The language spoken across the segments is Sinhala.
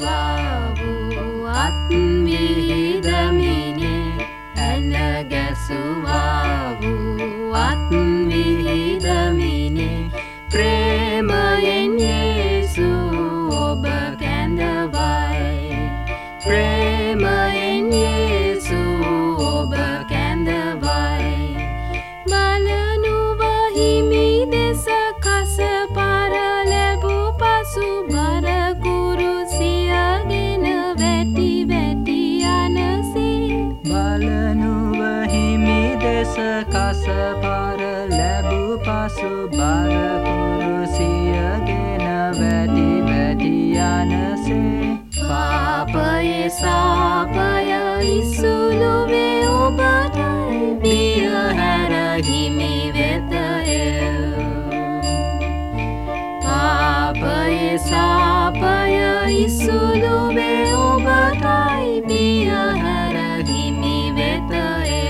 ගැසුවාවෝ අත් විහිදමිනේ ඇන ගැසුවාවෝ අත් විහිදමිනේ ප්‍රේමයෙන් යේසු ඔබ කැඳවයි ප්‍රේමයෙන් යේසු ඔබ කැඳවයි බලනුව හිමි දෙස කස පාර ලැබූ පසු බර කුරුසියගෙන වැටි වැටි යනසේ බලනුව හිමි දෙස කස පාර ලැබූ පසු බර කුරුසියගෙන වැටි වැටි යනසේ පාපයේ සාපය ඉසුළු වේ ඔබටයි බිය හැර හිමි වෙතය පාපයේ සාපය ඉසුළු වේ ඔබටයි බිය හැර හිමි වෙතය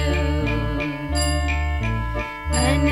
ඇන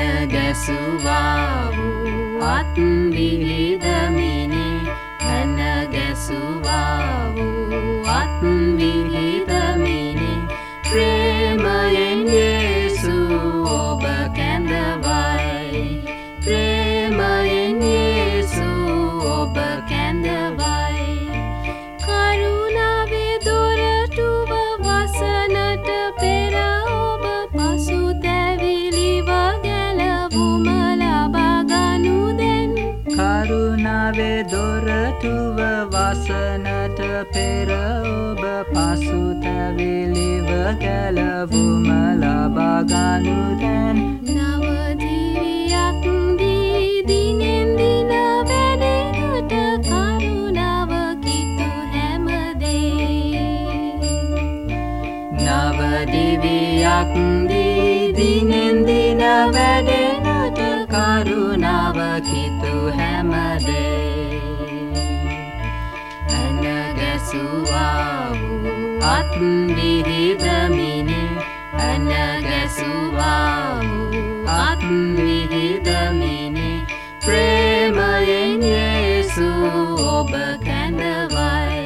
ගැසුවාවෝ අත් විහිදමිනේ ඇන ගැසුවාවෝ අත් විහිදමිනේ ප්‍රේමයෙන් යේසු ඔබ කැඳවයි ප්‍රේමයෙන් යේසු ඔබ කැඳවයි කරුණාවේ දොරටුව වසනට පෙර ඔබ පසුතැවිලිව ගැලවුම ලබා ගනු දැන් කරුණාවේ දොරටුව වසනට පෙර ඔබ පසුතැවිලිව ගැලවුම ලබා ගනු දැන් නව දිවියක් දී දිනෙන් දින වැඩෙනට කරුණාව කිතු හැමදේ නව දිවියක් දී දිනෙන් දින වැඩෙනට කරුණාව කිතු හැමදේ ඇන ගැසුවාවෝ අත් විහිදමිනේ ඇන ගැසුවාවෝ අත් විහිදමිනේ ප්‍රේමයෙන් යේසු ඔබ කැඳවයි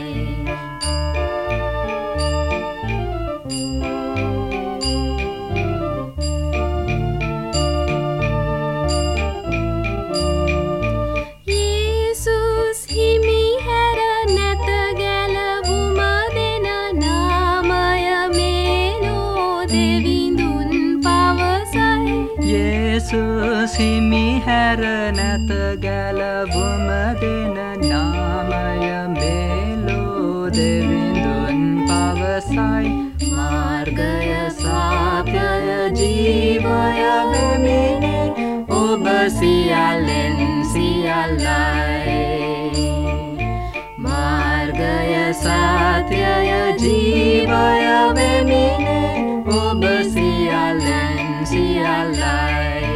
යේසුස් හිමි හැර නැත ගැලවුම දෙන නාමය මේලෝ දෙවිඳුන් පවසයි යේසුස් හිමි හැර නැත ගැලවුම දෙන නාමය මේලෝ දෙවිඳුන් පවසයි මාර්ගය සත්‍යය ජීවය වෙමිනේ ඔබ සියල්ලෙන් සියල්ලයි මාර්ගය සත්‍යය ජීවය වෙමිනේ ඔබ සියල්ලෙන් සියල්ලයි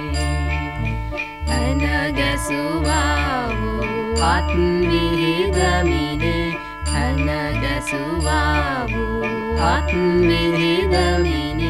ඇන ගැසුවාවෝ අත් විහිදමිනේ ඇන ගැසුවාවෝ අත් විහිදමිනේ